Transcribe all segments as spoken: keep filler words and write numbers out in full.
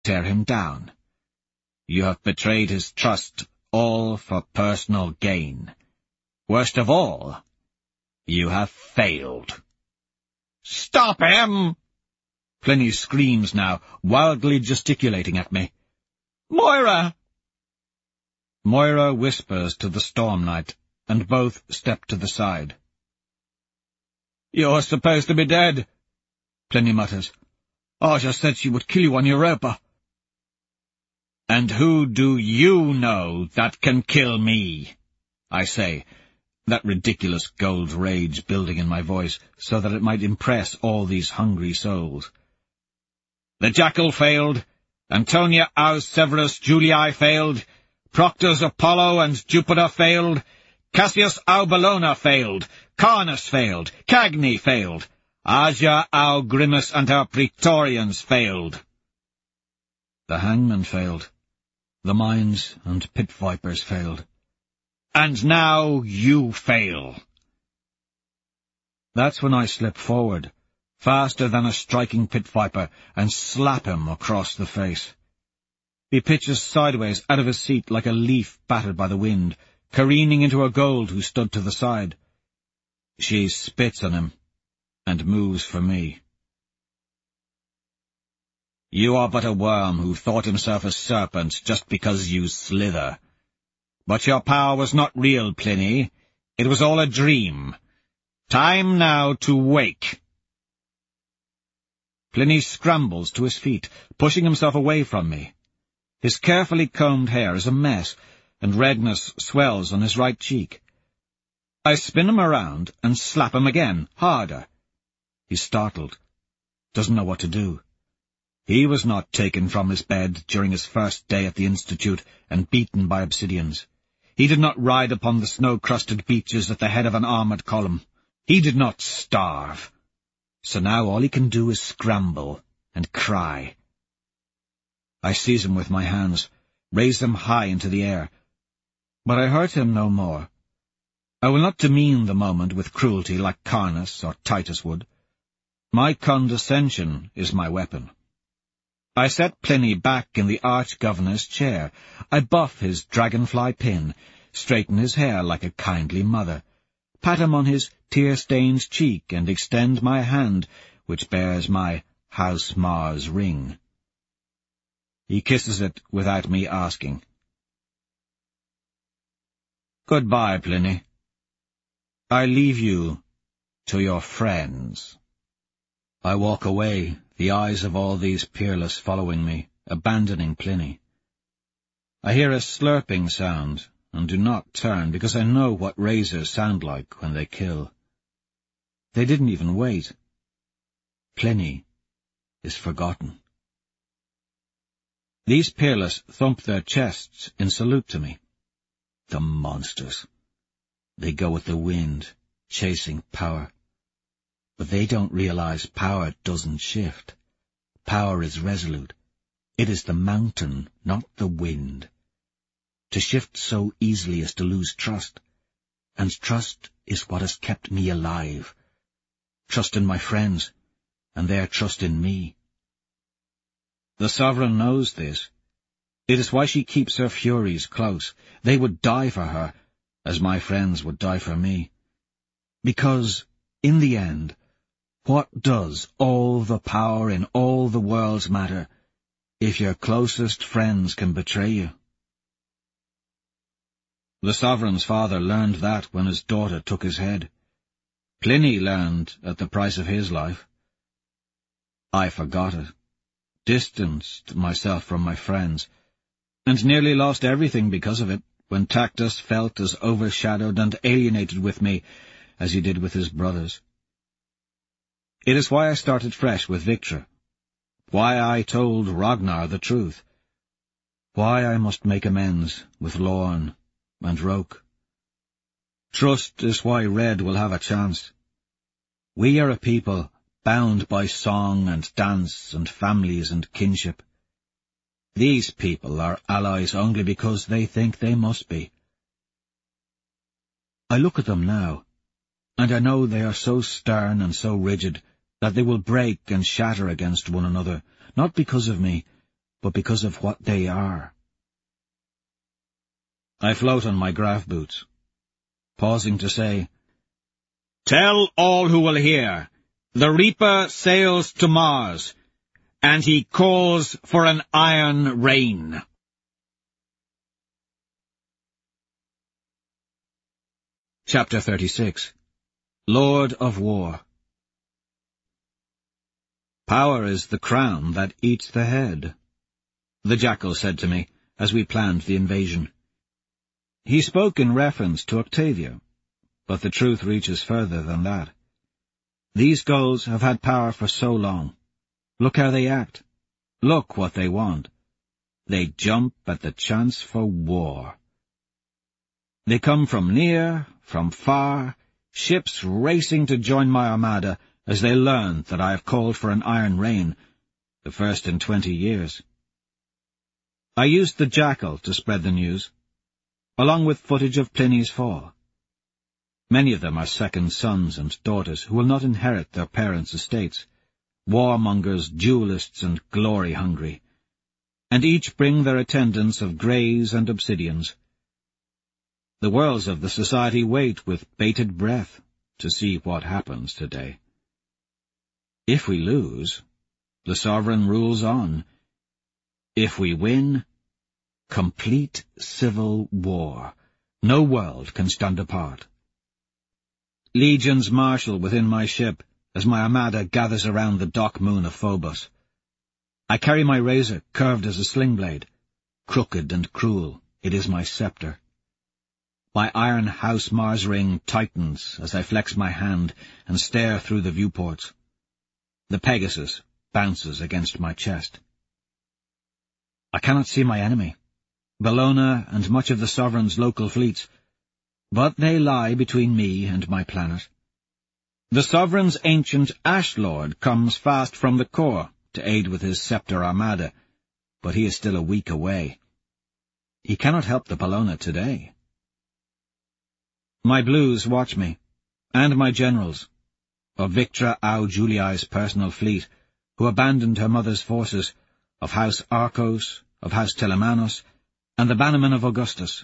tear him down. You have betrayed his trust, all for personal gain. Worst of all, you have failed." "Stop him!" Pliny screams now, wildly gesticulating at me. "Moira!" Moira whispers to the Storm Knight, and both step to the side. "You're supposed to be dead," Pliny mutters. "Aja said she would kill you on Europa." "And who do you know that can kill me?" I say, that ridiculous gold rage building in my voice, so that it might impress all these hungry souls. "The Jackal failed, Antonia Aus Severus Julii failed, Proctors Apollo and Jupiter failed, Cassius au Bellona failed, Carnus failed, Cagni failed, Asia au Grimus and her Praetorians failed. The hangman failed, the mines and pit vipers failed, and now you fail." That's when I slip forward, faster than a striking pit viper, and slap him across the face. He pitches sideways out of his seat like a leaf battered by the wind, careening into a gold who stood to the side. She spits on him, and moves for me. "You are but a worm who thought himself a serpent just because you slither. But your power was not real, Pliny. It was all a dream. Time now to wake." Pliny scrambles to his feet, pushing himself away from me. His carefully combed hair is a mess, and redness swells on his right cheek. I spin him around and slap him again, harder. He's startled, doesn't know what to do. He was not taken from his bed during his first day at the Institute and beaten by obsidians. He did not ride upon the snow-crusted beaches at the head of an armoured column. He did not starve. So now all he can do is scramble and cry. I seize him with my hands, raise him high into the air. But I hurt him no more. I will not demean the moment with cruelty like Carnus or Titus would. My condescension is my weapon. I set Pliny back in the arch-governor's chair. I buff his dragonfly pin, straighten his hair like a kindly mother, pat him on his tear-stained cheek, and extend my hand, which bears my House Mars ring. He kisses it without me asking. "Goodbye, Pliny. I leave you to your friends." I walk away, the eyes of all these peerless following me, abandoning Pliny. I hear a slurping sound, and do not turn, because I know what razors sound like when they kill. They didn't even wait. Pliny is forgotten. These peerless thump their chests in salute to me. The monsters. They go with the wind, chasing power. But they don't realize power doesn't shift. Power is resolute. It is the mountain, not the wind. To shift so easily is to lose trust, and trust is what has kept me alive. Trust in my friends, and their trust in me. The Sovereign knows this. It is why she keeps her Furies close. They would die for her, as my friends would die for me. Because, in the end, what does all the power in all the worlds matter, if your closest friends can betray you? The Sovereign's father learned that when his daughter took his head. Pliny learned at the price of his life. I forgot it, distanced myself from my friends, and nearly lost everything because of it, when Tactus felt as overshadowed and alienated with me as he did with his brothers. It is why I started fresh with Victra, why I told Ragnar the truth, why I must make amends with Lorn and Roke. Trust is why Red will have a chance. We are a people bound by song and dance and families and kinship. These people are allies only because they think they must be. I look at them now, and I know they are so stern and so rigid that they will break and shatter against one another, not because of me, but because of what they are. I float on my graph boots, pausing to say, "Tell all who will hear, the Reaper sails to Mars, and he calls for an iron rain." Chapter thirty-six. Lord of War. "Power is the crown that eats the head," the Jackal said to me as we planned the invasion. He spoke in reference to Octavia, but the truth reaches further than that. These gulls have had power for so long. Look how they act. Look what they want. They jump at the chance for war. They come from near, from far, ships racing to join my armada as they learn that I have called for an iron rain, the first in twenty years. I used the Jackal to spread the news, along with footage of Pliny's fall. Many of them are second sons and daughters who will not inherit their parents' estates, warmongers, duelists, and glory-hungry, and each bring their attendants of greys and obsidians. The worlds of the society wait with bated breath to see what happens today. If we lose, the sovereign rules on. If we win, complete civil war. No world can stand apart. Legions marshal within my ship as my armada gathers around the dock moon of Phobos. I carry my razor curved as a sling blade. Crooked and cruel, it is my scepter. My iron house Mars ring tightens as I flex my hand and stare through the viewports. The Pegasus bounces against my chest. I cannot see my enemy, Bellona and much of the Sovereign's local fleets, but they lie between me and my planet. The Sovereign's ancient Ash Lord comes fast from the core to aid with his scepter armada, but he is still a week away. He cannot help the Bellona today. My blues watch me, and my generals, of Victra au Juliae's personal fleet, who abandoned her mother's forces, of House Arcos, of House Telemanos, and the bannermen of Augustus.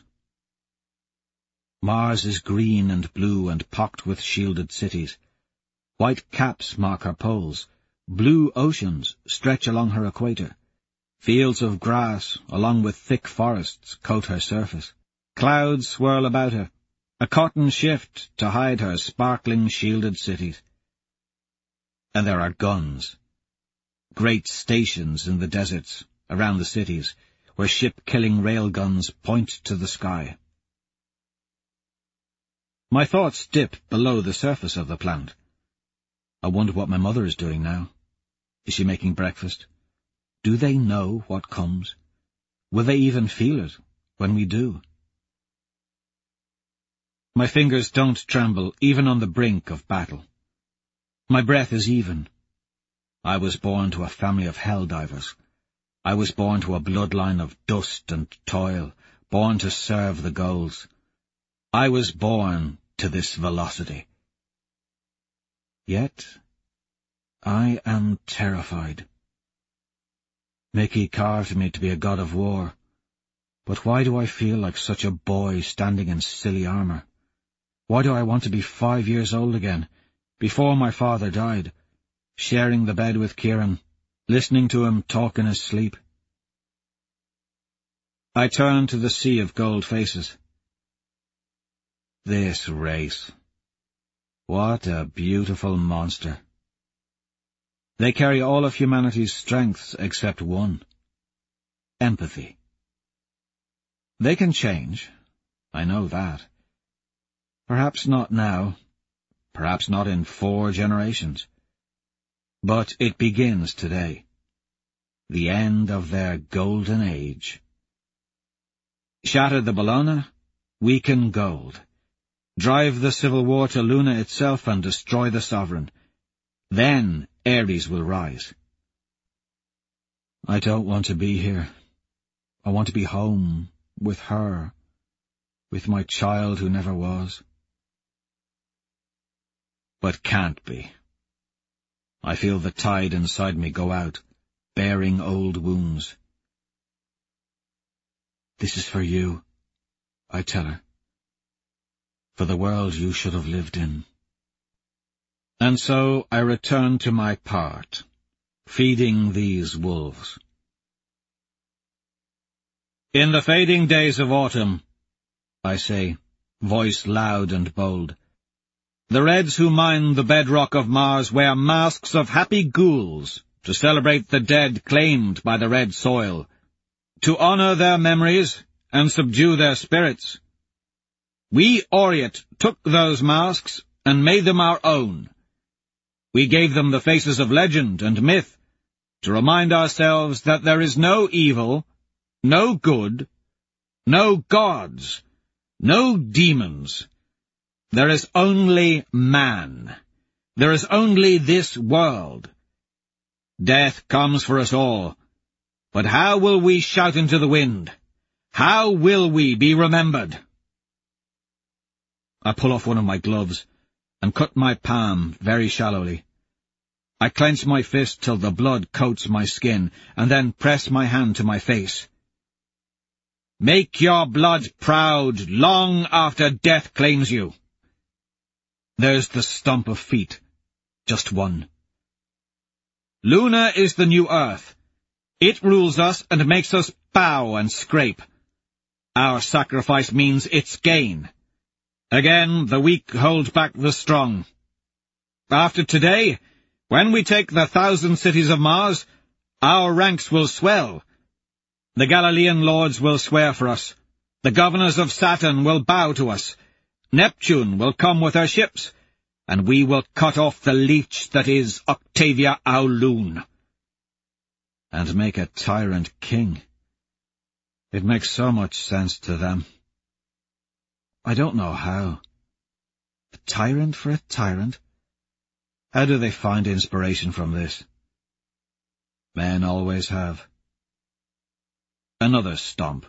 Mars is green and blue and pocked with shielded cities. White caps mark her poles, blue oceans stretch along her equator. Fields of grass, along with thick forests, coat her surface. Clouds swirl about her, a cotton shift to hide her sparkling shielded cities. And there are guns. Great stations in the deserts, around the cities, where ship-killing railguns point to the sky. My thoughts dip below the surface of the planet. I wonder what my mother is doing now. Is she making breakfast? Do they know what comes? Will they even feel it when we do? My fingers don't tremble, even on the brink of battle. My breath is even. I was born to a family of helldivers. I was born to a bloodline of dust and toil, born to serve the goals. I was born to this velocity. Yet I am terrified. Mickey carved me to be a god of war, but why do I feel like such a boy standing in silly armour? Why do I want to be five years old again, before my father died, sharing the bed with Kieran, listening to him talk in his sleep? I turn to the sea of gold faces. This race. What a beautiful monster. They carry all of humanity's strengths except one. Empathy. They can change. I know that. Perhaps not now. Perhaps not in four generations. But it begins today. The end of their golden age. Shatter the Bellona, weaken gold. Drive the civil war to Luna itself and destroy the sovereign. Then Ares will rise. I don't want to be here. I want to be home, with her, with my child who never was. But can't be. I feel the tide inside me go out, bearing old wounds. This is for you, I tell her. For the world you should have lived in. And so I return to my part, feeding these wolves. In the fading days of autumn, I say, voice loud and bold, the Reds who mine the bedrock of Mars wear masks of happy ghouls to celebrate the dead claimed by the red soil, to honor their memories and subdue their spirits. We Oriat took those masks and made them our own. We gave them the faces of legend and myth, to remind ourselves that there is no evil, no good, no gods, no demons. There is only man. There is only this world. Death comes for us all. But how will we shout into the wind? How will we be remembered? I pull off one of my gloves and cut my palm very shallowly. I clench my fist till the blood coats my skin, and then press my hand to my face. Make your blood proud long after death claims you. There's the stump of feet, just one. Luna is the new earth. It rules us and makes us bow and scrape. Our sacrifice means its gain. Again, the weak hold back the strong. After today, when we take the thousand cities of Mars, our ranks will swell. The Galilean lords will swear for us. The governors of Saturn will bow to us. Neptune will come with her ships, and we will cut off the leech that is Octavia Aulun. And make a tyrant king. It makes so much sense to them. I don't know how. A tyrant for a tyrant? How do they find inspiration from this? Men always have. Another stomp.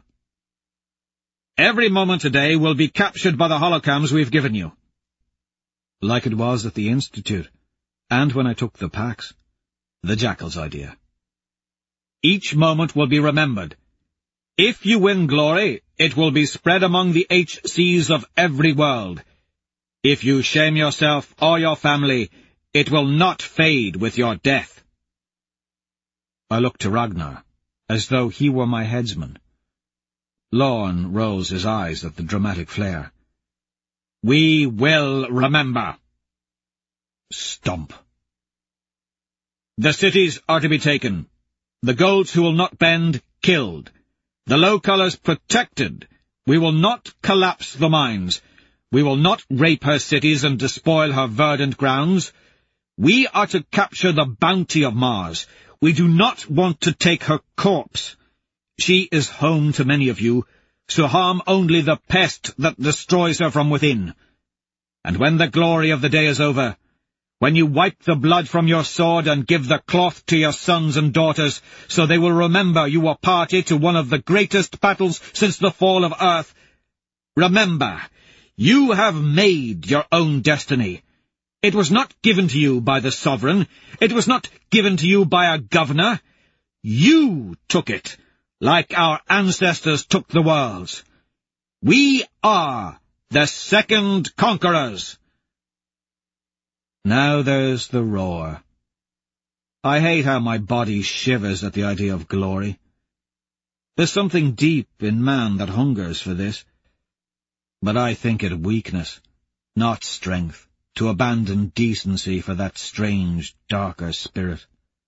Every moment today will be captured by the holocams we've given you. Like it was at the Institute, and when I took the packs. The Jackal's idea. Each moment will be remembered. If you win glory, it will be spread among the H Cs of every world. If you shame yourself or your family, it will not fade with your death. I looked to Ragnar, as though he were my headsman. Lorne rolls his eyes at the dramatic flair. We will remember. Stomp. The cities are to be taken. The golds who will not bend, killed. The low-colours protected. We will not collapse the mines. We will not rape her cities and despoil her verdant grounds. We are to capture the bounty of Mars. We do not want to take her corpse. She is home to many of you, so harm only the pest that destroys her from within. And when the glory of the day is over, when you wipe the blood from your sword and give the cloth to your sons and daughters, so they will remember you were party to one of the greatest battles since the fall of earth, remember, you have made your own destiny. It was not given to you by the sovereign. It was not given to you by a governor. You took it, like our ancestors took the worlds. We are the second conquerors. Now there's the roar. I hate how my body shivers at the idea of glory. There's something deep in man that hungers for this. But I think it weakness, not strength, to abandon decency for that strange, darker spirit.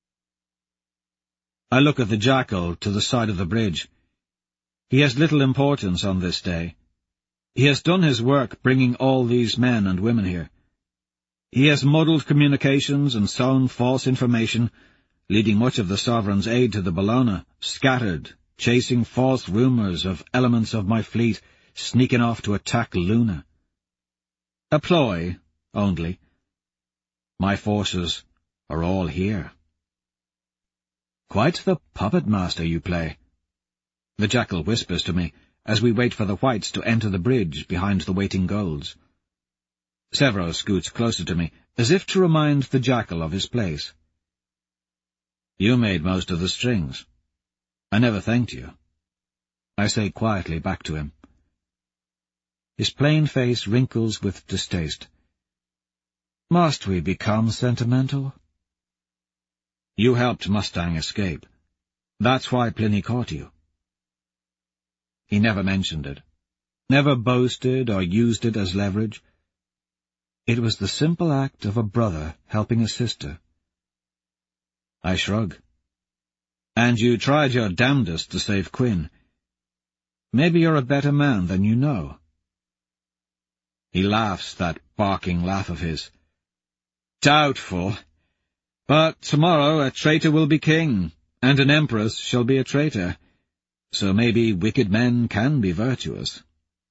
I look at the Jackal to the side of the bridge. He has little importance on this day. He has done his work bringing all these men and women here. He has muddled communications and sown false information, leading much of the Sovereign's aid to the Bellona, scattered, chasing false rumours of elements of my fleet sneaking off to attack Luna. A ploy, only. My forces are all here. Quite the puppet master you play, the Jackal whispers to me, as we wait for the whites to enter the bridge behind the waiting golds. Severo scoots closer to me, as if to remind the Jackal of his place. You made most of the strings. I never thanked you. I say quietly back to him. His plain face wrinkles with distaste. Must we become sentimental? You helped Mustang escape. That's why Pliny caught you. He never mentioned it, never boasted or used it as leverage. It was the simple act of a brother helping a sister. I shrug. And you tried your damnedest to save Quinn. Maybe you're a better man than you know. He laughs, that barking laugh of his. Doubtful. But tomorrow a traitor will be king, and an empress shall be a traitor. So maybe wicked men can be virtuous.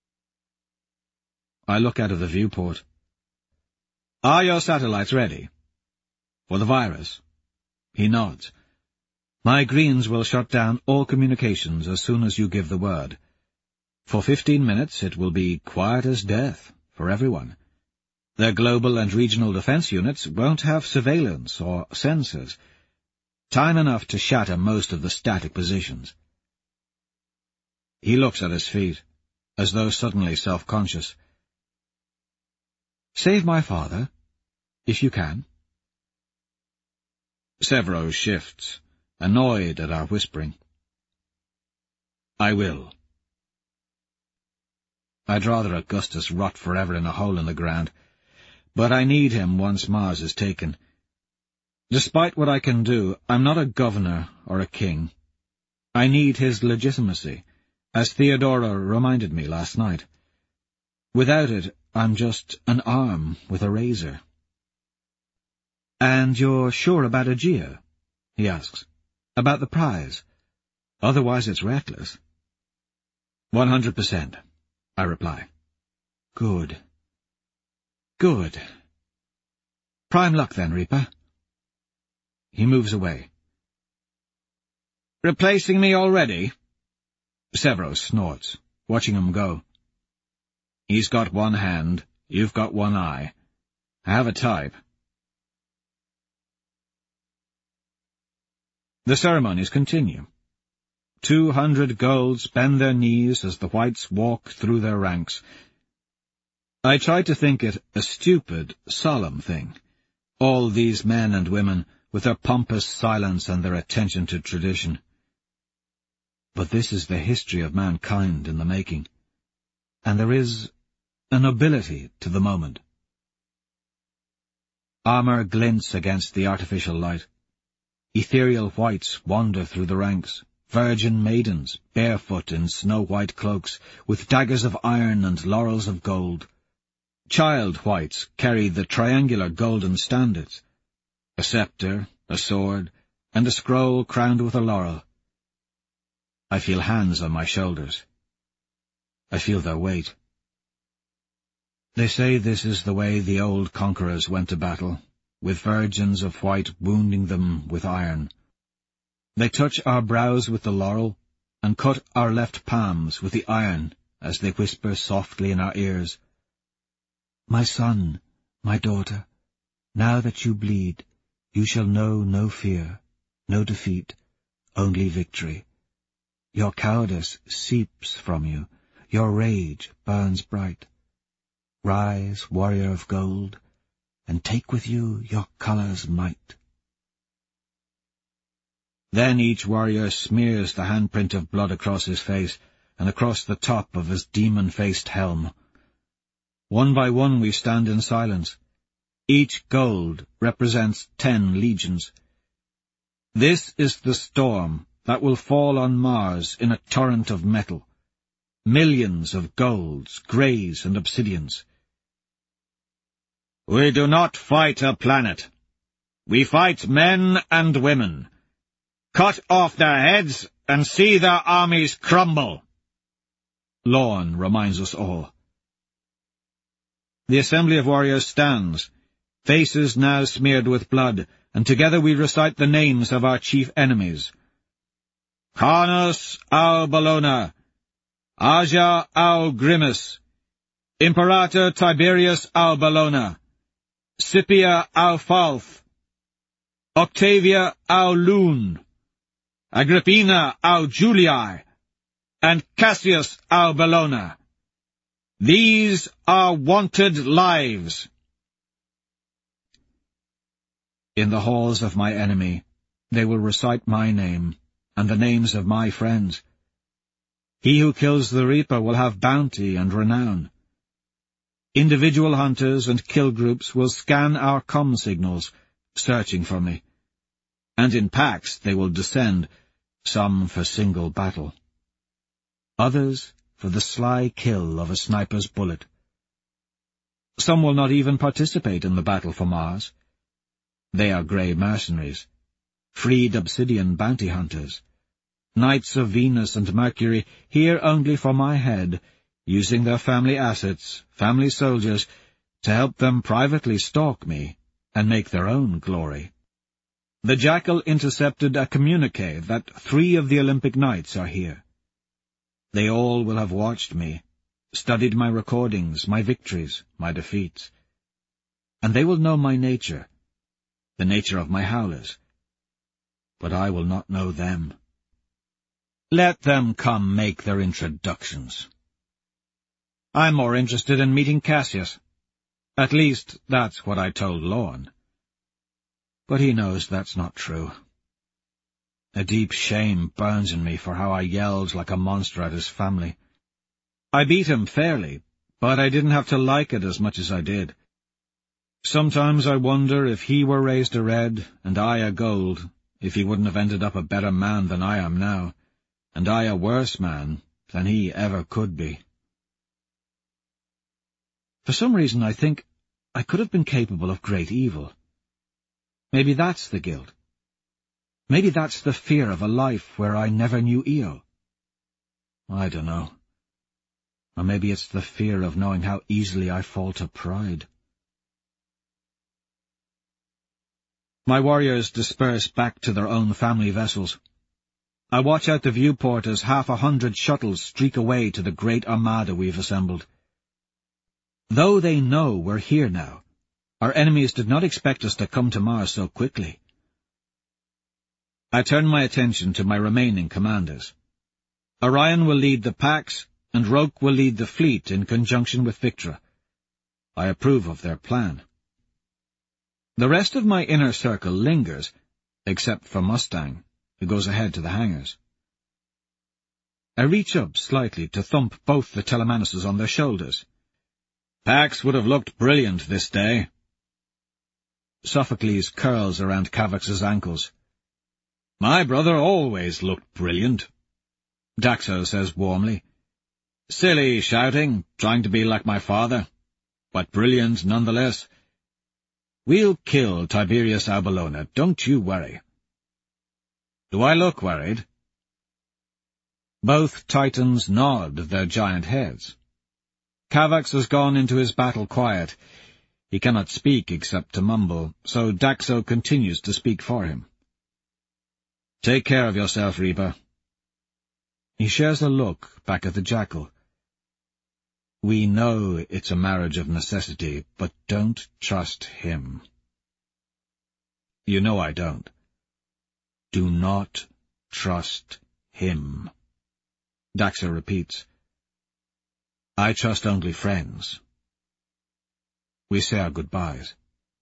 I look out of the viewport. Are your satellites ready? For the virus? He nods. My greens will shut down all communications as soon as you give the word. For fifteen minutes it will be quiet as death for everyone. Their global and regional defense units won't have surveillance or sensors. Time enough to shatter most of the static positions. He looks at his feet, as though suddenly self-conscious. Save my father, if you can. Severo shifts, annoyed at our whispering. I will. I'd rather Augustus rot forever in a hole in the ground, but I need him once Mars is taken. Despite what I can do, I'm not a governor or a king. I need his legitimacy, as Theodora reminded me last night. Without it, I'm just an arm with a razor. And you're sure about Aegea? He asks. About the prize? Otherwise it's reckless. One hundred percent, I reply. Good. Good. Prime luck then, Reaper. He moves away. Replacing me already? Severo snorts, watching him go. He's got one hand, you've got one eye. I have a type. The ceremonies continue. Two hundred golds bend their knees as the whites walk through their ranks. I tried to think it a stupid, solemn thing, all these men and women, with their pompous silence and their attention to tradition. But this is the history of mankind in the making, and there is a nobility to the moment. Armor glints against the artificial light. Ethereal whites wander through the ranks, virgin maidens, barefoot in snow-white cloaks, with daggers of iron and laurels of gold. Child whites carry the triangular golden standards, a sceptre, a sword, and a scroll crowned with a laurel. I feel hands on my shoulders. I feel their weight. They say this is the way the old conquerors went to battle, with virgins of white wounding them with iron. They touch our brows with the laurel, and cut our left palms with the iron, as they whisper softly in our ears. My son, my daughter, now that you bleed, you shall know no fear, no defeat, only victory. Your cowardice seeps from you, your rage burns bright. Rise, warrior of gold, and take with you your color's might. Then each warrior smears the handprint of blood across his face, and across the top of his demon-faced helm. One by one we stand in silence. Each gold represents ten legions. This is the storm that will fall on Mars in a torrent of metal. Millions of golds, greys, and obsidians. We do not fight a planet. We fight men and women. Cut off their heads and see their armies crumble. Lorne reminds us all. The assembly of warriors stands, faces now smeared with blood, and together we recite the names of our chief enemies. Carnus au Bellona, Aja au Grimus, Imperator Tiberius au Bellona, Scipia au Falth, Octavia au Lune, Agrippina au Julii, and Cassius our Bellona. These are wanted lives. In the halls of my enemy, they will recite my name, and the names of my friends. He who kills the Reaper will have bounty and renown. Individual hunters and kill groups will scan our comm signals, searching for me. And in packs they will descend, some for single battle. Others for the sly kill of a sniper's bullet. Some will not even participate in the battle for Mars. They are grey mercenaries, freed obsidian bounty hunters, knights of Venus and Mercury, here only for my head, using their family assets, family soldiers, to help them privately stalk me and make their own glory. The Jackal intercepted a communique that three of the Olympic Knights are here. They all will have watched me, studied my recordings, my victories, my defeats. And they will know my nature, the nature of my howlers. But I will not know them. Let them come make their introductions. I'm more interested in meeting Cassius. At least, that's what I told Lorne. But he knows that's not true. A deep shame burns in me for how I yelled like a monster at his family. I beat him fairly, but I didn't have to like it as much as I did. Sometimes I wonder if he were raised a red and I a gold, if he wouldn't have ended up a better man than I am now, and I a worse man than he ever could be. For some reason I think I could have been capable of great evil. Maybe that's the guilt. Maybe that's the fear of a life where I never knew Io. I don't know. Or maybe it's the fear of knowing how easily I fall to pride. My warriors disperse back to their own family vessels. I watch out the viewport as half a hundred shuttles streak away to the great armada we've assembled. Though they know we're here now, our enemies did not expect us to come to Mars so quickly. I turn my attention to my remaining commanders. Orion will lead the packs, and Roke will lead the fleet in conjunction with Victra. I approve of their plan. The rest of my inner circle lingers, except for Mustang, who goes ahead to the hangars. I reach up slightly to thump both the Telemanuses on their shoulders. Pax would have looked brilliant this day. Sophocles curls around Cavax's ankles. My brother always looked brilliant, Daxo says warmly. Silly shouting, trying to be like my father, but brilliant nonetheless. We'll kill Tiberius our Bellona, don't you worry. Do I look worried? Both Titans nod their giant heads. Cavax has gone into his battle quiet. He cannot speak except to mumble, so Daxo continues to speak for him. Take care of yourself, Reaper. He shares a look back at the Jackal. We know it's a marriage of necessity, but don't trust him. You know I don't. Do not trust him. Daxo repeats. I trust only friends. We say our goodbyes.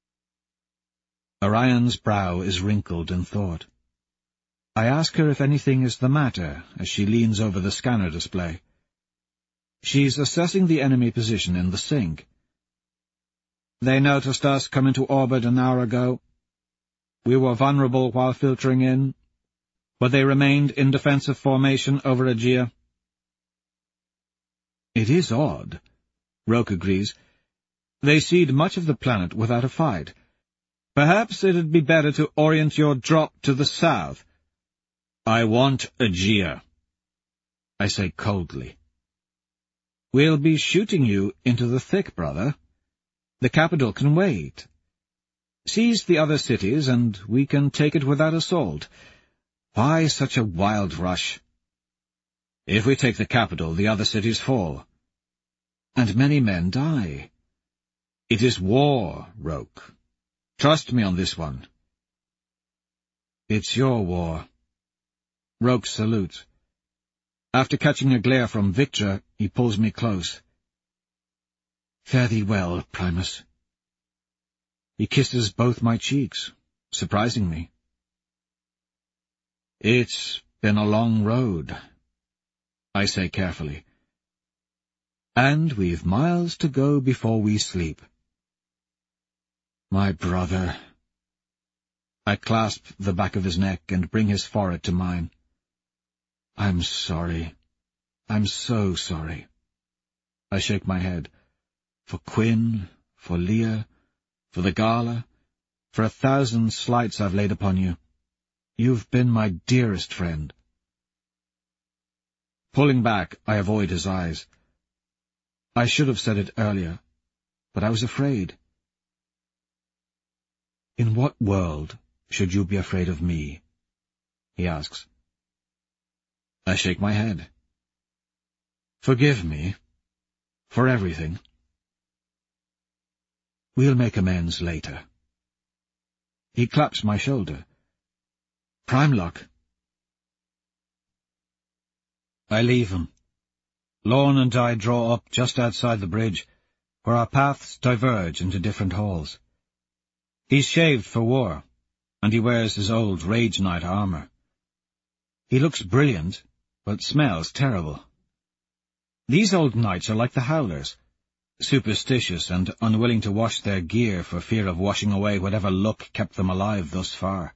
Orion's brow is wrinkled in thought. I ask her if anything is the matter as she leans over the scanner display. She's assessing the enemy position in the sink. They noticed us come into orbit an hour ago. We were vulnerable while filtering in, but they remained in defensive formation over Aegea. It is odd, Roke agrees. They cede much of the planet without a fight. Perhaps it'd be better to orient your drop to the south. I want Aegea, I say coldly. We'll be shooting you into the thick, brother. The capital can wait. Seize the other cities, and we can take it without assault. Why such a wild rush? If we take the capital, the other cities fall. And many men die. It is war, Roke. Trust me on this one. It's your war. Roke salutes. After catching a glare from Victra, he pulls me close. "Fare thee well, Primus." He kisses both my cheeks, surprising me. "It's been a long road," I say carefully. "And we've miles to go before we sleep." "My brother." I clasp the back of his neck and bring his forehead to mine. "I'm sorry. I'm so sorry." I shake my head. For Quinn, for Leah, for the gala, for a thousand slights I've laid upon you. You've been my dearest friend. Pulling back, I avoid his eyes. I should have said it earlier, but I was afraid. "In what world should you be afraid of me?" he asks. I shake my head. "Forgive me. For everything. We'll make amends later." He claps my shoulder. "Prime luck." I leave him. Lorne and I draw up just outside the bridge, where our paths diverge into different halls. He's shaved for war, and he wears his old Rage Knight armour. He looks brilliant, but smells terrible. These old knights are like the Howlers, superstitious and unwilling to wash their gear for fear of washing away whatever luck kept them alive thus far.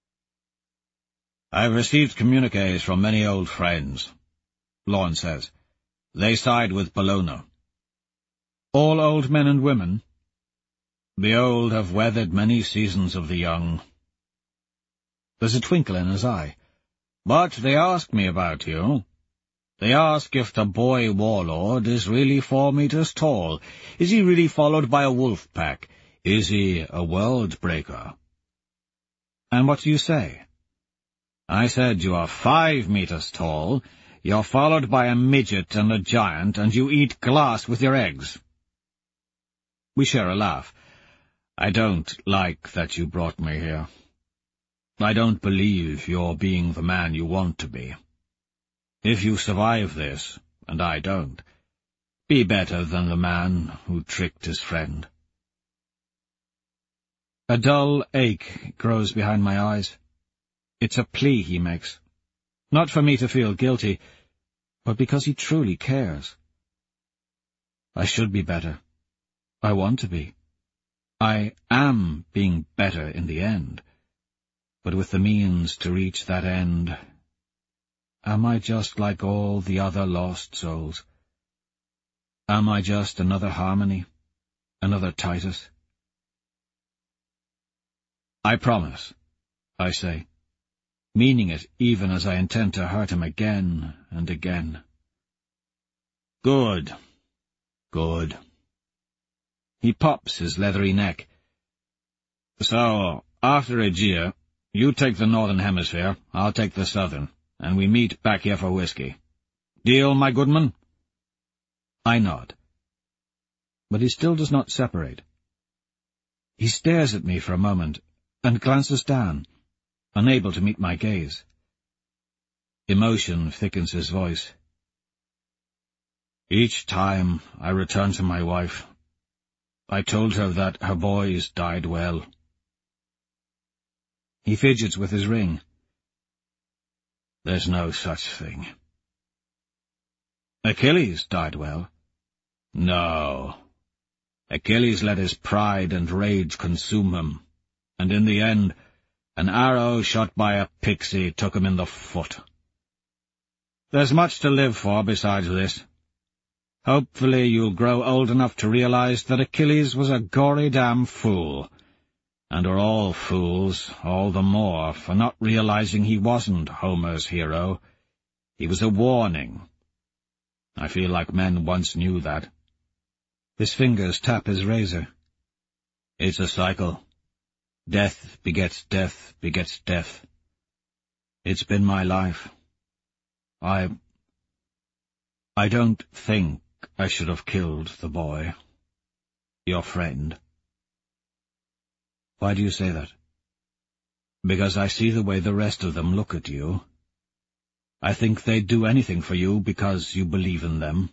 "I've received communiques from many old friends," Lorne says. "They side with Bellona." "All old men and women?" "The old have weathered many seasons of the young." There's a twinkle in his eye. "But they ask me about you. They ask if the boy warlord is really four meters tall. Is he really followed by a wolf pack? Is he a world breaker?" "And what do you say?" "I said you are five meters tall, you're followed by a midget and a giant, and you eat glass with your eggs." We share a laugh. "I don't like that you brought me here. I don't believe you're being the man you want to be. If you survive this, and I don't, be better than the man who tricked his friend." A dull ache grows behind my eyes. It's a plea he makes, not for me to feel guilty, but because he truly cares. I should be better. I want to be. I am being better in the end, but with the means to reach that end, am I just like all the other lost souls? Am I just another Harmony, another Titus? "I promise," I say, meaning it even as I intend to hurt him again and again. "Good, good." He pops his leathery neck. "So, after Aegea, you take the northern hemisphere, I'll take the southern, and we meet back here for whiskey. Deal, my goodman?" I nod. But he still does not separate. He stares at me for a moment, and glances down, unable to meet my gaze. Emotion thickens his voice. "Each time I return to my wife, I told her that her boys died well." He fidgets with his ring. "There's no such thing." "Achilles died well." "No. Achilles let his pride and rage consume him, and in the end, an arrow shot by a pixie took him in the foot. There's much to live for besides this. Hopefully you'll grow old enough to realize that Achilles was a gory damn fool, and are all fools all the more for not realizing he wasn't Homer's hero. He was a warning. I feel like men once knew that." His fingers tap his razor. "It's a cycle. Death begets death begets death. It's been my life. I... I don't think I should have killed the boy. Your friend." "Why do you say that?" "Because I see the way the rest of them look at you. I think they'd do anything for you because you believe in them.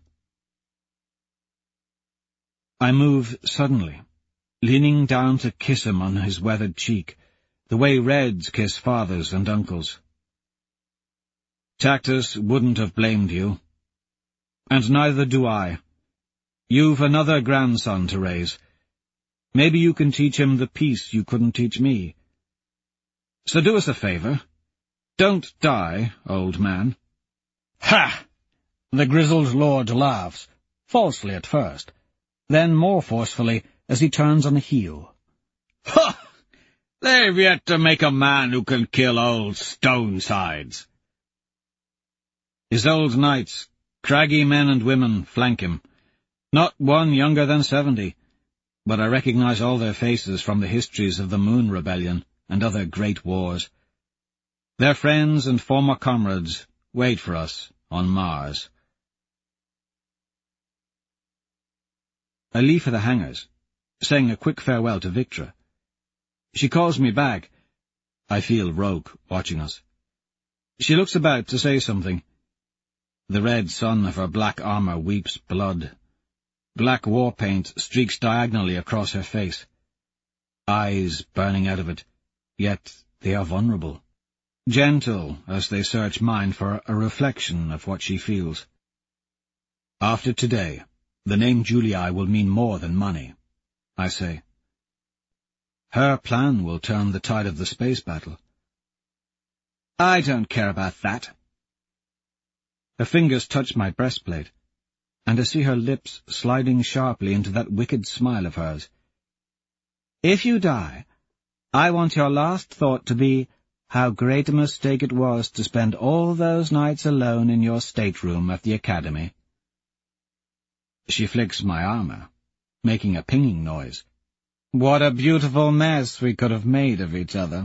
I move suddenly, leaning down to kiss him on his weathered cheek, the way Reds kiss fathers and uncles. Tactus wouldn't have blamed you. And neither do I. You've another grandson to raise. Maybe you can teach him the peace you couldn't teach me. So do us a favour. Don't die, old man. Ha! The grizzled lord laughs, falsely at first, then more forcefully as he turns on a heel. Ha! They've yet to make a man who can kill old Stonesides. His old knights, craggy men and women, flank him. Not one younger than seventy, but I recognize all their faces from the histories of the Moon Rebellion and other great wars. Their friends and former comrades wait for us on Mars. I leave for the hangars, saying a quick farewell to Victra. She calls me back. I feel Rogue watching us. She looks about to say something. The red sun of her black armour weeps blood. Black war paint streaks diagonally across her face. Eyes burning out of it, yet they are vulnerable. Gentle as they search mine for a reflection of what she feels. After today, the name Julii will mean more than money, I say. Her plan will turn the tide of the space battle. I don't care about that. Her fingers touch my breastplate, and I see her lips sliding sharply into that wicked smile of hers. If you die, I want your last thought to be how great a mistake it was to spend all those nights alone in your stateroom at the academy. She flicks my armour, making a pinging noise. What a beautiful mess we could have made of each other.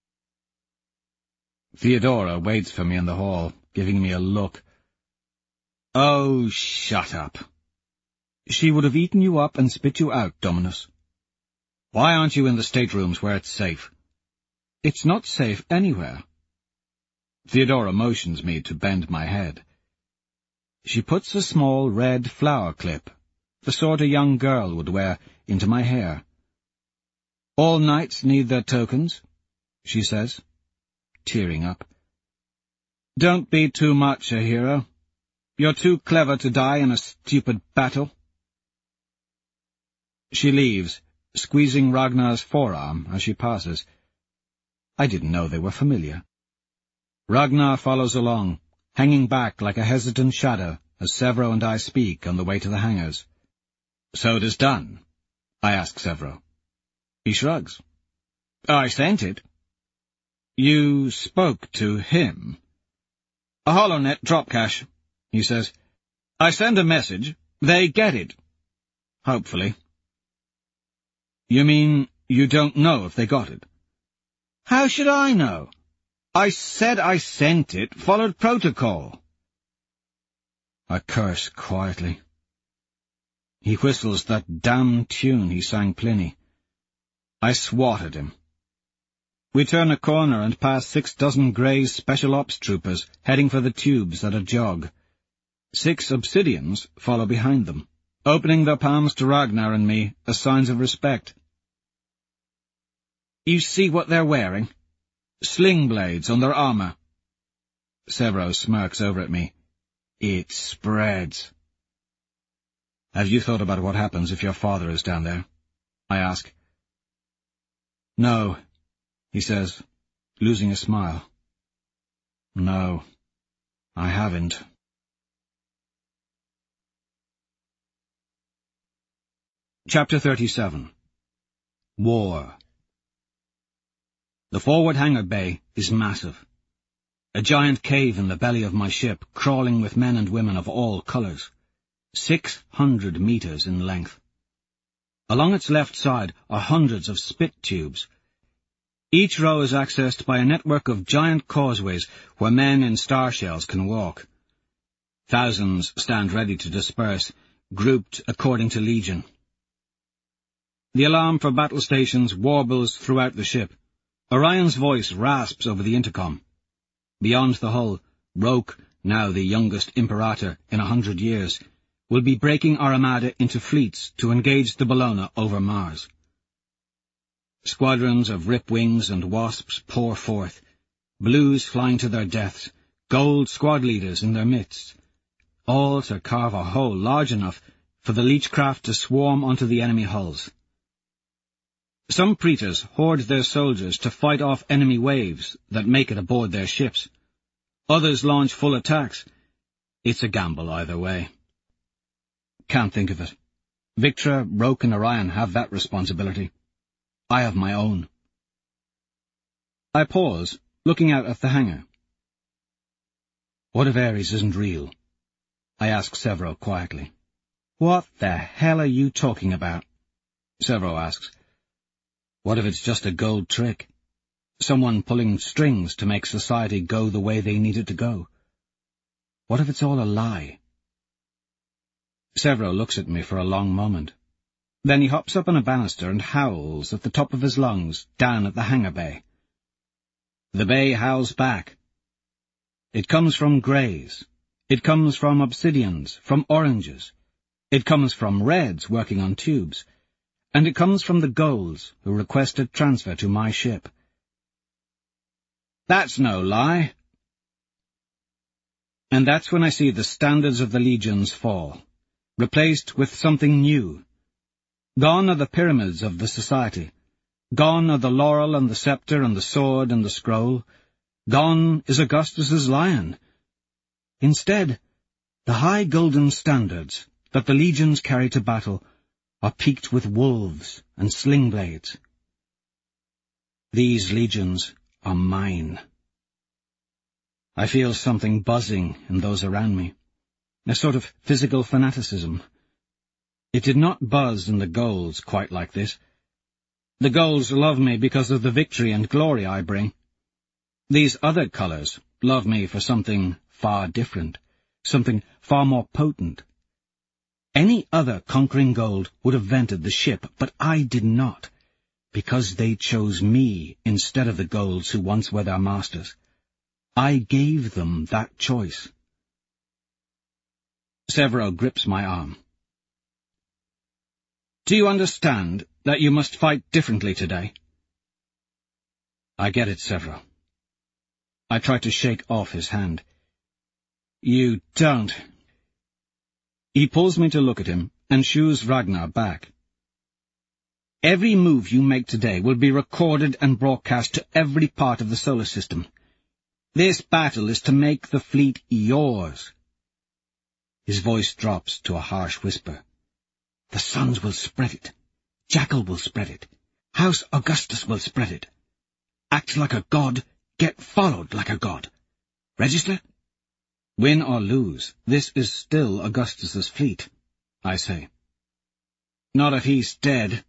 Theodora waits for me in the hall, giving me a look. Oh, shut up. She would have eaten you up and spit you out, Dominus. Why aren't you in the staterooms where it's safe? It's not safe anywhere. Theodora motions me to bend my head. She puts a small red flower clip, the sort a young girl would wear, into my hair. All knights need their tokens, she says, tearing up. Don't be too much a hero. You're too clever to die in a stupid battle. She leaves, squeezing Ragnar's forearm as she passes. I didn't know they were familiar. Ragnar follows along, hanging back like a hesitant shadow as Severo and I speak on the way to the hangars. So it is done, I ask Severo. He shrugs. I sent it. You spoke to him? A HoloNet drop cache, he says. I send a message. They get it. Hopefully. You mean you don't know if they got it? How should I know? I said I sent it, followed protocol. I curse quietly. He whistles that damned tune he sang Pliny. I swat at him. We turn a corner and pass six dozen grey special ops troopers heading for the tubes at a jog. Six obsidians follow behind them, opening their palms to Ragnar and me as signs of respect. You see what they're wearing? Sling blades on their armour. Severo smirks over at me. It spreads. Have you thought about what happens if your father is down there? I ask. No, he says, losing a smile. No, I haven't. Chapter thirty-seven. War. The forward hangar bay is massive. A giant cave in the belly of my ship, crawling with men and women of all colours. Six hundred metres in length. Along its left side are hundreds of spit tubes. Each row is accessed by a network of giant causeways where men in star shells can walk. Thousands stand ready to disperse, grouped according to legion. The alarm for battle stations warbles throughout the ship. Orion's voice rasps over the intercom. Beyond the hull, Roke, now the youngest imperator in a hundred years, will be breaking our armada into fleets to engage the Bellona over Mars. Squadrons of rip-wings and wasps pour forth, blues flying to their deaths, gold squad leaders in their midst, all to carve a hole large enough for the Leechcraft to swarm onto the enemy hulls. Some praetors hoard their soldiers to fight off enemy waves that make it aboard their ships. Others launch full attacks. It's a gamble either way. Can't think of it. Victra, Roke, and Orion have that responsibility. I have my own. I pause, looking out at the hangar. What if Ares isn't real? I ask Severo quietly. What the hell are you talking about? Severo asks. What if it's just a gold trick? Someone pulling strings to make society go the way they need it to go? What if it's all a lie? Severo looks at me for a long moment. Then he hops up on a banister and howls at the top of his lungs down at the hangar bay. The bay howls back. It comes from greys. It comes from obsidians, from oranges. It comes from reds working on tubes. And it comes from the golds who requested transfer to my ship. That's no lie. And that's when I see the standards of the legions fall, replaced with something new. Gone are the pyramids of the society. Gone are the laurel and the scepter and the sword and the scroll. Gone is Augustus's lion. Instead, the high golden standards that the legions carry to battle are peaked with wolves and sling blades. These legions are mine. I feel something buzzing in those around me, a sort of physical fanaticism. It did not buzz in the golds quite like this. The golds love me because of the victory and glory I bring. These other colours love me for something far different, something far more potent. Any other conquering gold would have vented the ship, but I did not, because they chose me instead of the golds who once were their masters. I gave them that choice. Severo grips my arm. Do you understand that you must fight differently today? I get it, Severo. I try to shake off his hand. You don't. He pulls me to look at him and shoos Ragnar back. Every move you make today will be recorded and broadcast to every part of the solar system. This battle is to make the fleet yours. His voice drops to a harsh whisper. The Sons will spread it. Jackal will spread it. House Augustus will spread it. Act like a god, get followed like a god. Register? Win or lose, this is still Augustus's fleet, I say. Not if he's dead.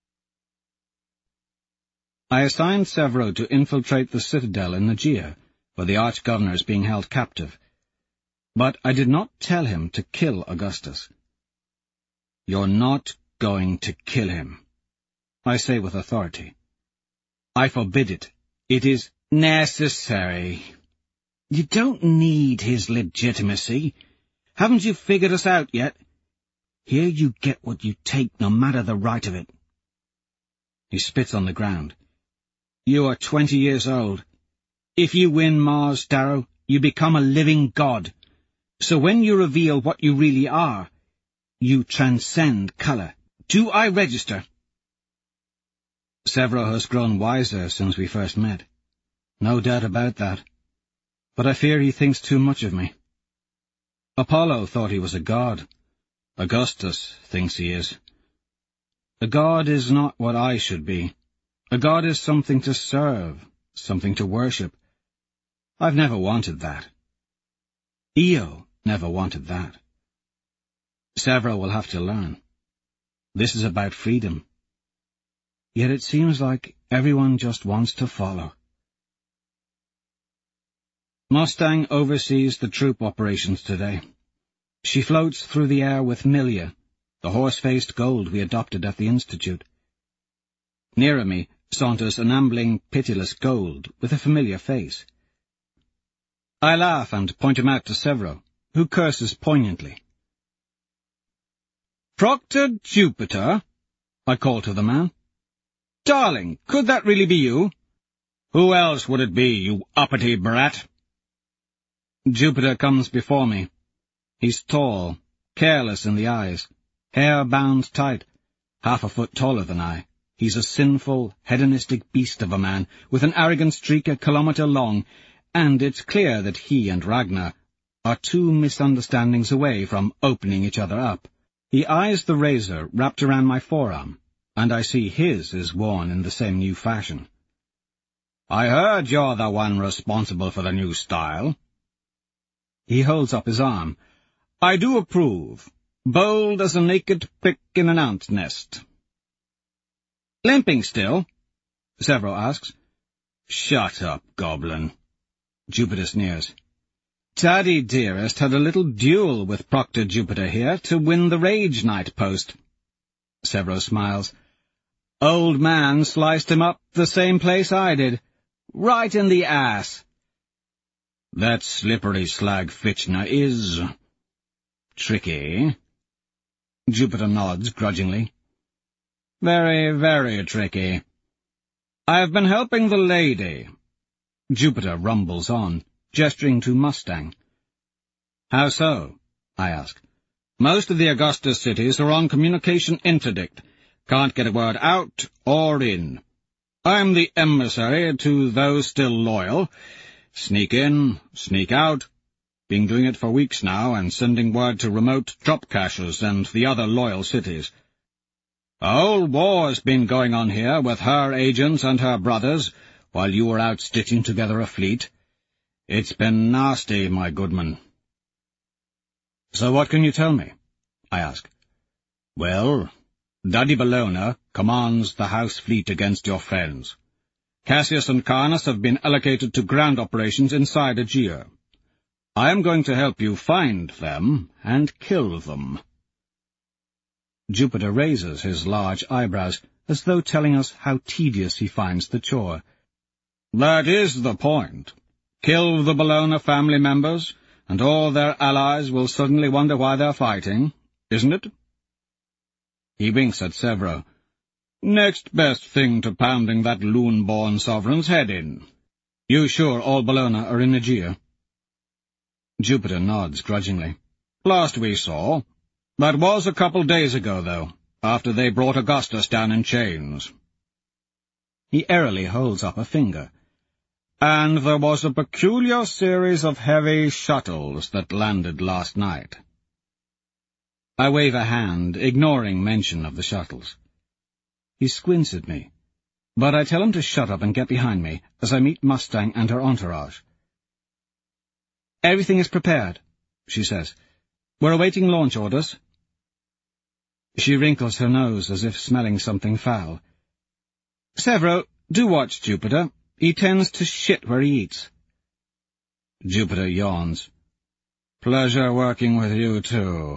I assigned Severo to infiltrate the citadel in Aegea, where the Arch-Governor is being held captive. But I did not tell him to kill Augustus. You're not going to kill him, I say with authority. I forbid it. It is necessary. You don't need his legitimacy. Haven't you figured us out yet? Here you get what you take, no matter the right of it. He spits on the ground. You are twenty years old. If you win Mars, Darrow, you become a living god. So when you reveal what you really are, you transcend colour. Do I register? Severo has grown wiser since we first met. No doubt about that. But I fear he thinks too much of me. Apollo thought he was a god. Augustus thinks he is. A god is not what I should be. A god is something to serve, something to worship. I've never wanted that. Io never wanted that. Severo will have to learn. This is about freedom. Yet it seems like everyone just wants to follow. Mustang oversees the troop operations today. She floats through the air with Milia, the horse-faced gold we adopted at the Institute. Nearer me saunters an ambling, pitiless gold with a familiar face. I laugh and point him out to Severo, who curses poignantly. "Proctor Jupiter?" I call to the man. "Darling, could that really be you?" "Who else would it be, you uppity brat?" Jupiter comes before me. He's tall, careless in the eyes, hair bound tight, half a foot taller than I. He's a sinful, hedonistic beast of a man, with an arrogant streak a kilometre long, and it's clear that he and Ragnar are two misunderstandings away from opening each other up. He eyes the razor wrapped around my forearm, and I see his is worn in the same new fashion. "I heard you're the one responsible for the new style." He holds up his arm. "I do approve. Bold as a naked pick in an ant nest." "Limping still?" Severo asks. "Shut up, goblin." Jupiter sneers. "Taddy dearest had a little duel with Proctor Jupiter here to win the Rage Knight post." Severo smiles. "Old man sliced him up the same place I did. Right in the ass." "That slippery slag Fitchner is tricky." Jupiter nods grudgingly. "Very, very tricky. I've been helping the lady." Jupiter rumbles on, gesturing to Mustang. "How so?" I ask. "Most of the Augustus cities are on communication interdict. Can't get a word out or in. I'm the emissary to those still loyal. Sneak in, sneak out. Been doing it for weeks now, and sending word to remote drop caches and the other loyal cities. A whole war's been going on here with her agents and her brothers, while you were out stitching together a fleet. It's been nasty, my goodman." "So what can you tell me?" I ask. "Well, Daddy Bellona commands the House fleet against your friends. Cassius and Carnus have been allocated to ground operations inside Aegea. I am going to help you find them and kill them." Jupiter raises his large eyebrows, as though telling us how tedious he finds the chore. "That is the point. Kill the Bellona family members, and all their allies will suddenly wonder why they're fighting, isn't it?" He winks at Severo. "Next best thing to pounding that loon-born sovereign's head in. You sure all Bellona are in Aegea?" Jupiter nods grudgingly. "Last we saw. That was a couple days ago, though, after they brought Augustus down in chains." He airily holds up a finger. "And there was a peculiar series of heavy shuttles that landed last night." I wave a hand, ignoring mention of the shuttles. He squints at me, but I tell him to shut up and get behind me as I meet Mustang and her entourage. "Everything is prepared," she says. "We're awaiting launch orders." She wrinkles her nose as if smelling something foul. "Severo, do watch Jupiter. He tends to shit where he eats." Jupiter yawns. "Pleasure working with you, too."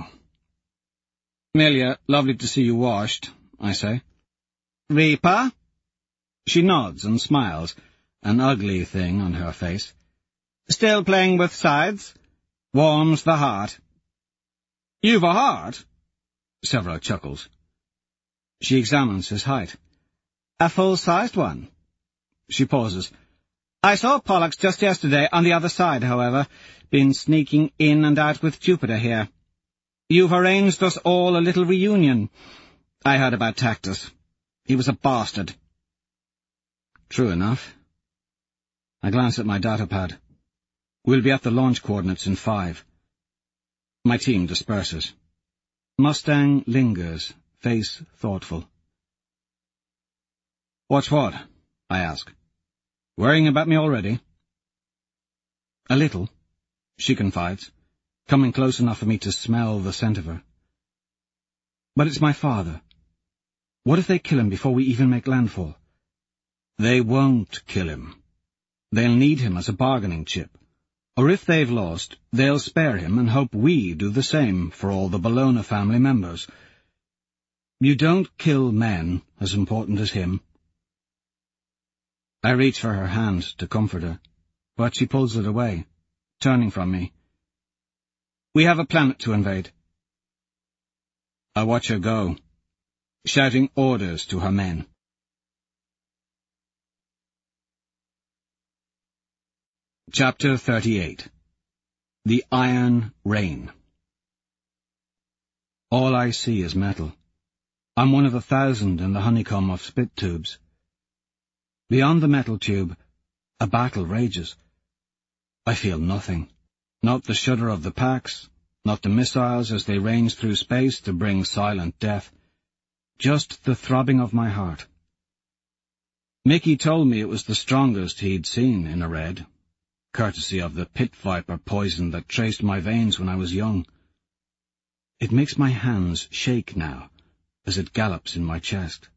"Melia, lovely to see you washed," I say. "Reaper?" She nods and smiles, an ugly thing on her face. "Still playing with scythes? Warms the heart." "You've a heart?" Severo chuckles. She examines his height. "A full-sized one." She pauses. "I saw Pollux just yesterday on the other side, however. Been sneaking in and out with Jupiter here. You've arranged us all a little reunion. I heard about Tactus. He was a bastard." True enough. I glance at my datapad. We'll be at the launch coordinates in five. My team disperses. Mustang lingers, face thoughtful. "What's what?" I ask. "Worrying about me already?" "A little," she confides, coming close enough for me to smell the scent of her. "But it's my father. What if they kill him before we even make landfall?" "They won't kill him. They'll need him as a bargaining chip. Or if they've lost, they'll spare him and hope we do the same for all the Bellona family members. You don't kill men as important as him." I reach for her hand to comfort her, but she pulls it away. turning from me. We have a planet to invade. I watch her go, shouting orders to her men. Chapter thirty-eight. The Iron Rain. All I see is metal. I'm one of a thousand in the honeycomb of spit tubes. Beyond the metal tube, a battle rages. I feel nothing. Not the shudder of the packs, not the missiles as they range through space to bring silent death. Just the throbbing of my heart. Mickey told me it was the strongest he'd seen in a red, courtesy of the pit viper poison that traced my veins when I was young. It makes my hands shake now, as it gallops in my chest.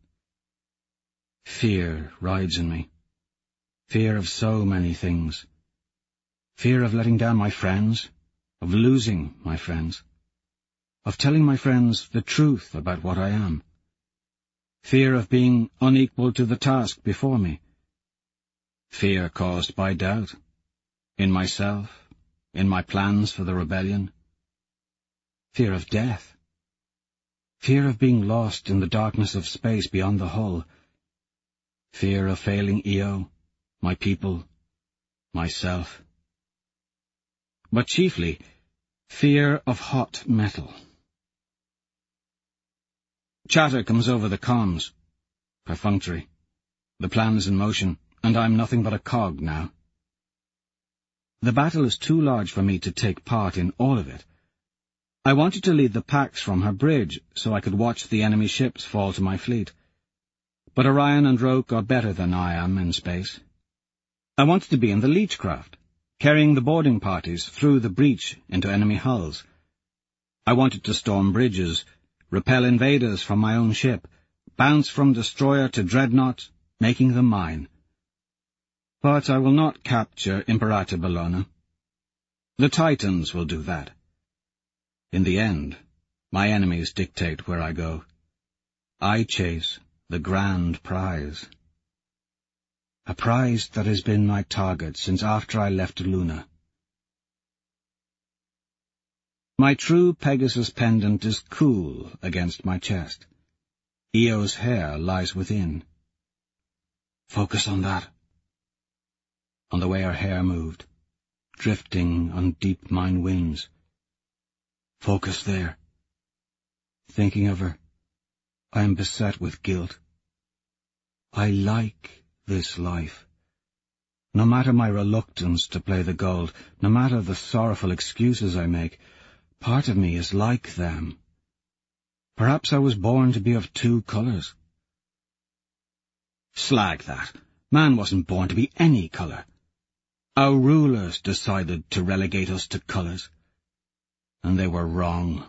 Fear rides in me. Fear of so many things. Fear of letting down my friends, of losing my friends, of telling my friends the truth about what I am. Fear of being unequal to the task before me. Fear caused by doubt, in myself, in my plans for the rebellion. Fear of death. Fear of being lost in the darkness of space beyond the hull. Fear of failing E O, my people, myself. But chiefly, fear of hot metal. Chatter comes over the comms. Perfunctory. The plan is in motion, and I'm nothing but a cog now. The battle is too large for me to take part in all of it. I wanted to lead the Pax from her bridge, so I could watch the enemy ships fall to my fleet. But Orion and Roke are better than I am in space. I wanted to be in the Leechcraft, carrying the boarding parties through the breach into enemy hulls. I wanted to storm bridges, repel invaders from my own ship, bounce from destroyer to dreadnought, making them mine. But I will not capture Imperator Bellona. The Titans will do that. In the end, my enemies dictate where I go. I chase the grand prize. A prize that has been my target since after I left Luna. My true Pegasus pendant is cool against my chest. E O's hair lies within. Focus on that. On the way her hair moved, drifting on deep mine winds. Focus there. Thinking of her, I am beset with guilt. I like this life. No matter my reluctance to play the gold, no matter the sorrowful excuses I make, part of me is like them. Perhaps I was born to be of two colours. Slag that. Man wasn't born to be any colour. Our rulers decided to relegate us to colours. And they were wrong.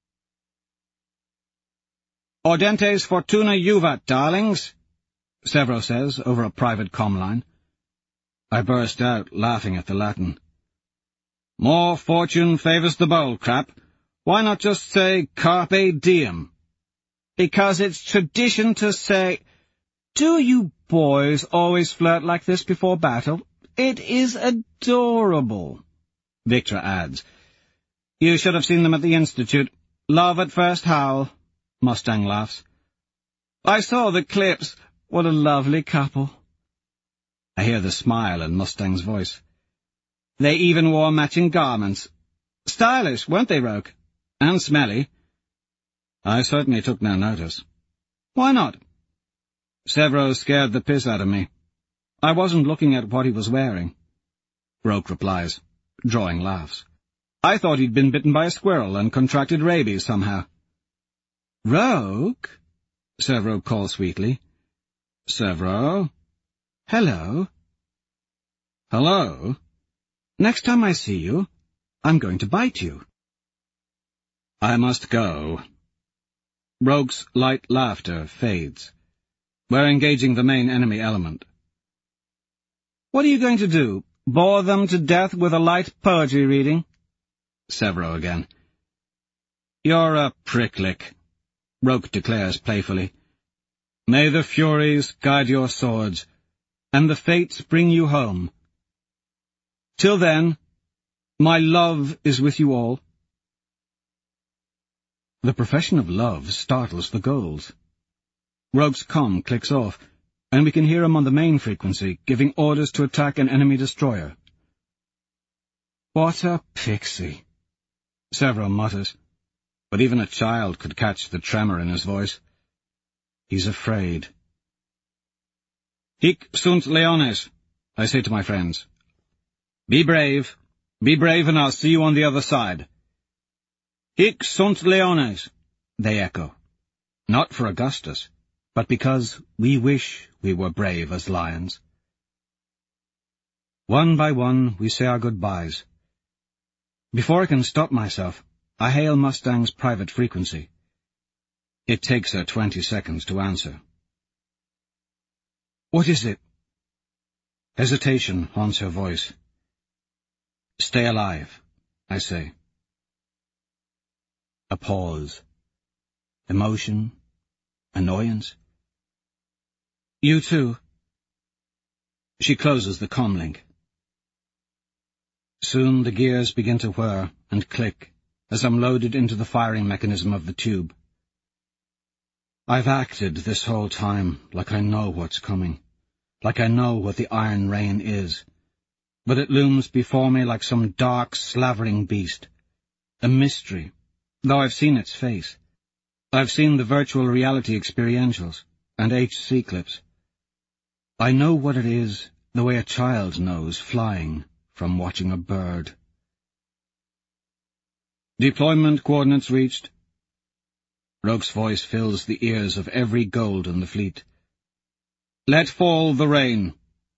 Audentes fortuna juvat, darlings, Severo says over a private comm line. I burst out, laughing at the Latin. More fortune favours the bold, crap. Why not just say carpe diem? Because it's tradition to say, do you boys always flirt like this before battle? It is adorable. Victor adds, You should have seen them at the Institute. Love at first howl. Mustang laughs. I saw the clips. What a lovely couple. I hear the smile in Mustang's voice. They even wore matching garments. Stylish, weren't they, Roke? And smelly. I certainly took no notice. Why not? Severo scared the piss out of me. I wasn't looking at what he was wearing. Roke replies, drawing laughs. I thought he'd been bitten by a squirrel and contracted rabies somehow. Roke? Severo calls sweetly. Severo? Hello? Hello? Next time I see you, I'm going to bite you. I must go. Roke's light laughter fades. We're engaging the main enemy element. What are you going to do? Bore them to death with a light poetry reading? Severo again. You're a pricklick, Roke declares playfully. May the Furies guide your swords, and the Fates bring you home. Till then, My love is with you all. The profession of love startles the gulls. Rogue's comm clicks off, and we can hear him on the main frequency, giving orders to attack an enemy destroyer. What a pixie, Severo mutters, but even a child could catch the tremor in his voice. He's afraid. Hic sunt leones, I say to my friends. Be brave, be brave, and I'll see you on the other side. Hic sunt leones, they echo, not for Augustus, but because we wish we were brave as lions. One by one we say our goodbyes. Before I can stop myself, I hail Mustang's private frequency. It takes her twenty seconds to answer. What is it? Hesitation haunts her voice. Stay alive, I say. A pause. Emotion. Annoyance. You too. She closes the comlink. Soon the gears begin to whir and click as I'm loaded into the firing mechanism of the tube. I've acted this whole time like I know what's coming, like I know what the Iron Rain is, but it looms before me like some dark, slavering beast, a mystery, though I've seen its face. I've seen the virtual reality experientials and H C clips. I know what it is the way a child knows flying from watching a bird. Deployment coordinates reached. Rogue's voice fills the ears of every gold in the fleet. Let fall the rain.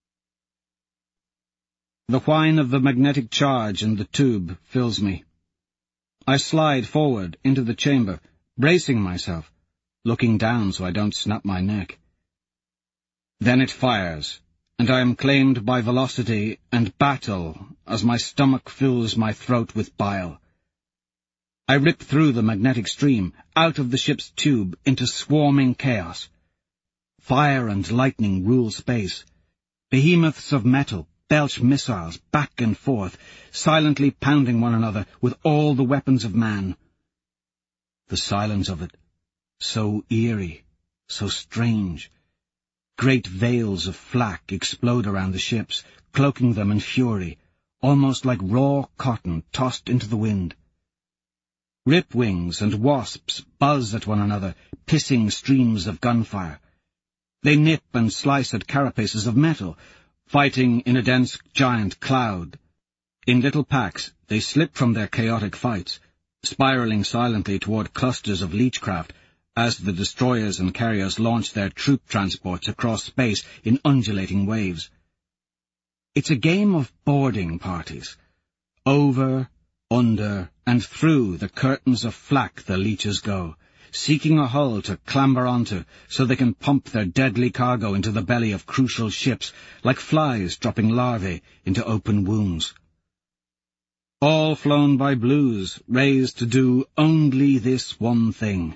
The whine of the magnetic charge in the tube fills me. I slide forward into the chamber, bracing myself, looking down so I don't snap my neck. Then it fires, and I am claimed by velocity and battle as my stomach fills my throat with bile. I rip through the magnetic stream, out of the ship's tube, into swarming chaos. Fire and lightning rule space. Behemoths of metal belch missiles back and forth, silently pounding one another with all the weapons of man. The silence of it, so eerie, so strange. Great veils of flak explode around the ships, cloaking them in fury, almost like raw cotton tossed into the wind. Ripwings and wasps buzz at one another, pissing streams of gunfire. They nip and slice at carapaces of metal, fighting in a dense giant cloud. In little packs, they slip from their chaotic fights, spiraling silently toward clusters of leechcraft as the destroyers and carriers launch their troop transports across space in undulating waves. It's a game of boarding parties. Over, under, and through the curtains of flak the leeches go, seeking a hull to clamber onto so they can pump their deadly cargo into the belly of crucial ships, like flies dropping larvae into open wounds. All flown by blues, raised to do only this one thing.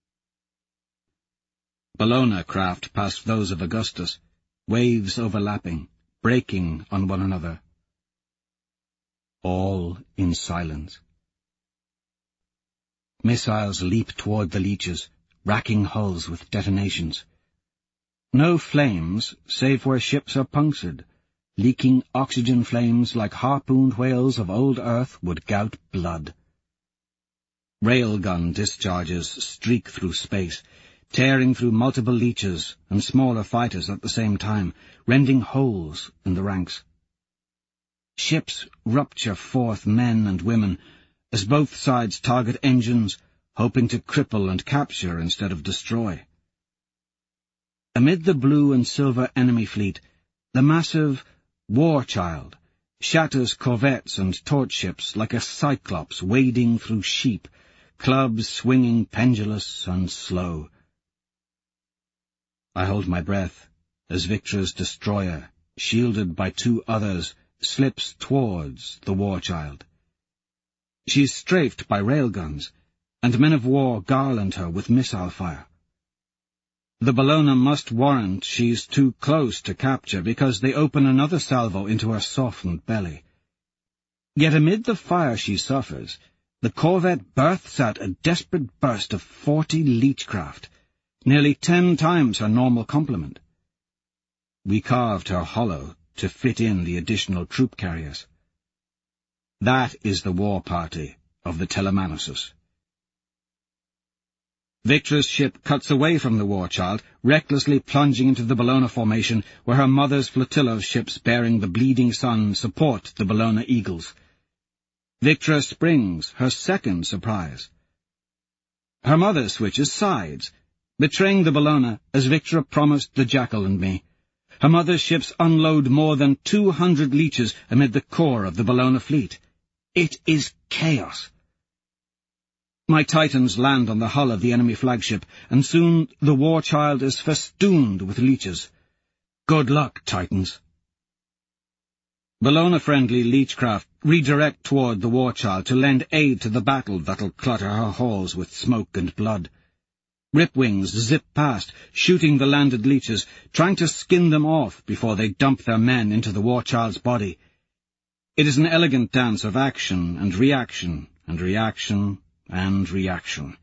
Bellona craft passed those of Augustus, waves overlapping, breaking on one another. All in silence. Missiles leap toward the leeches, racking hulls with detonations. No flames, save where ships are punctured. Leaking oxygen flames like harpooned whales of old Earth would gout blood. Railgun discharges streak through space, tearing through multiple leeches and smaller fighters at the same time, rending holes in the ranks. Ships rupture forth men and women, as both sides target engines, hoping to cripple and capture instead of destroy. Amid the blue and silver enemy fleet, the massive War Child shatters corvettes and torch ships like a cyclops wading through sheep, clubs swinging pendulous and slow. I hold my breath as Victra's destroyer, shielded by two others, slips towards the War Child. She's strafed by railguns, and men of war garland her with missile fire. The Bellona must warrant she's too close to capture because they open another salvo into her softened belly. Yet amid the fire she suffers, the corvette berths out a desperate burst of forty Leechcraft, nearly ten times her normal complement. We carved her hollow to fit in the additional troop carriers. That is the war party of the Telemanosus. Victra's ship cuts away from the War Child, recklessly plunging into the Bellona formation, where her mother's flotilla of ships bearing the Bleeding Sun support the Bellona Eagles. Victra springs, her second surprise. Her mother switches sides, betraying the Bellona as Victra promised the Jackal and me. Her mother's ships unload more than two hundred leeches amid the core of the Bellona fleet. It is chaos. My Titans land on the hull of the enemy flagship, and soon the War Child is festooned with leeches. Good luck, Titans. Bellona-friendly Leechcraft redirect toward the War Child to lend aid to the battle that'll clutter her halls with smoke and blood. Ripwings zip past, shooting the landed leeches, trying to skin them off before they dump their men into the War Child's body. It is an elegant dance of action and reaction and reaction and reaction.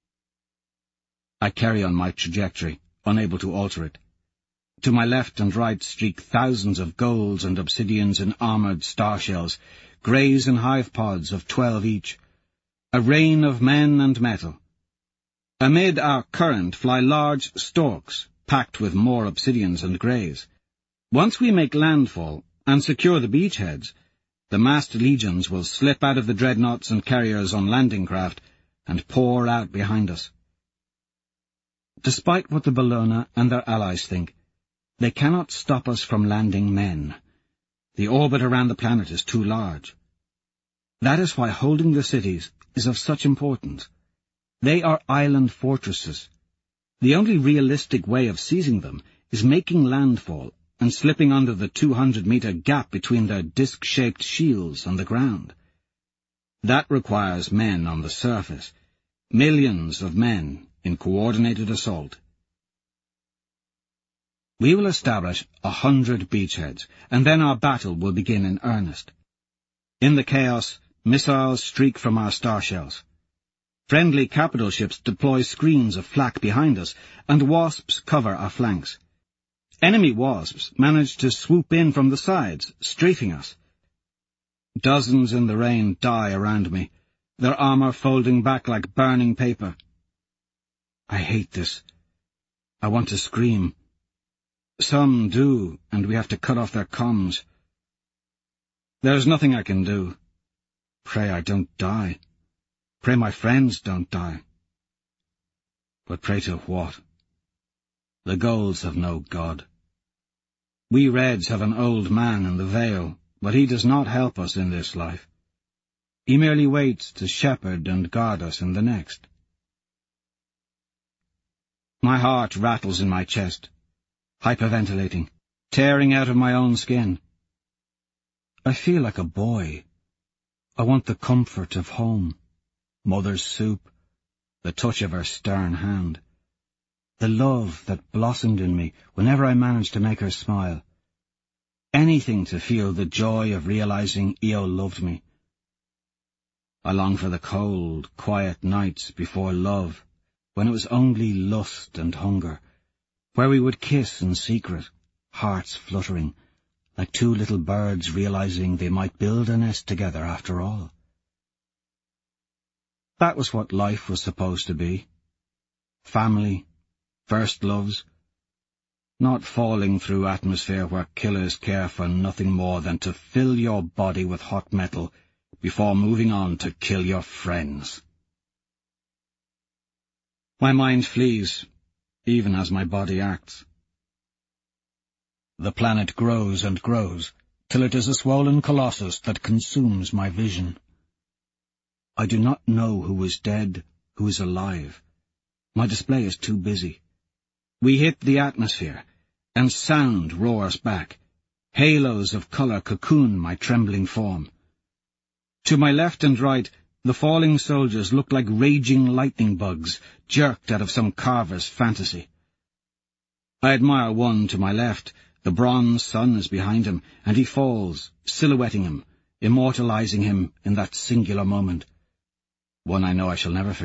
I carry on my trajectory, unable to alter it. To my left and right streak thousands of golds and obsidians in armoured starshells, greys in hive pods of twelve each. A rain of men and metal. Amid our current fly large storks, packed with more obsidians and greys. Once we make landfall and secure the beachheads, the massed legions will slip out of the dreadnoughts and carriers on landing craft and pour out behind us. Despite what the Bellona and their allies think, they cannot stop us from landing men. The orbit around the planet is too large. That is why holding the cities is of such importance. They are island fortresses. The only realistic way of seizing them is making landfall and slipping under the two hundred meter gap between their disc-shaped shields on the ground. That requires men on the surface, millions of men in coordinated assault. We will establish a hundred beachheads, and then our battle will begin in earnest. In the chaos, missiles streak from our starshells. Friendly capital ships deploy screens of flak behind us, and wasps cover our flanks. Enemy wasps manage to swoop in from the sides, strafing us. Dozens in the rain die around me, their armour folding back like burning paper. I hate this. I want to scream. Some do, and we have to cut off their comms. There's nothing I can do. Pray I don't die. Pray my friends don't die. But pray to what? The Golds have no god. We Reds have an old man in the Vale, but he does not help us in this life. He merely waits to shepherd and guard us in the next. My heart rattles in my chest, hyperventilating, tearing out of my own skin. I feel like a boy. I want the comfort of home, mother's soup, the touch of her stern hand, the love that blossomed in me whenever I managed to make her smile. Anything to feel the joy of realizing Io loved me. I long for the cold, quiet nights before love, when it was only lust and hunger, where we would kiss in secret, hearts fluttering, like two little birds realizing they might build a nest together after all. That was what life was supposed to be. Family, first loves, not falling through atmosphere where killers care for nothing more than to fill your body with hot metal before moving on to kill your friends. My mind flees, even as my body acts. The planet grows and grows, till it is a swollen colossus that consumes my vision. I do not know who is dead, who is alive. My display is too busy. We hit the atmosphere, and sound roars back. Halos of colour cocoon my trembling form. To my left and right, the falling soldiers look like raging lightning bugs, jerked out of some carver's fantasy. I admire one to my left. The bronze sun is behind him, and he falls, silhouetting him, immortalizing him in that singular moment, one I know I shall never forget.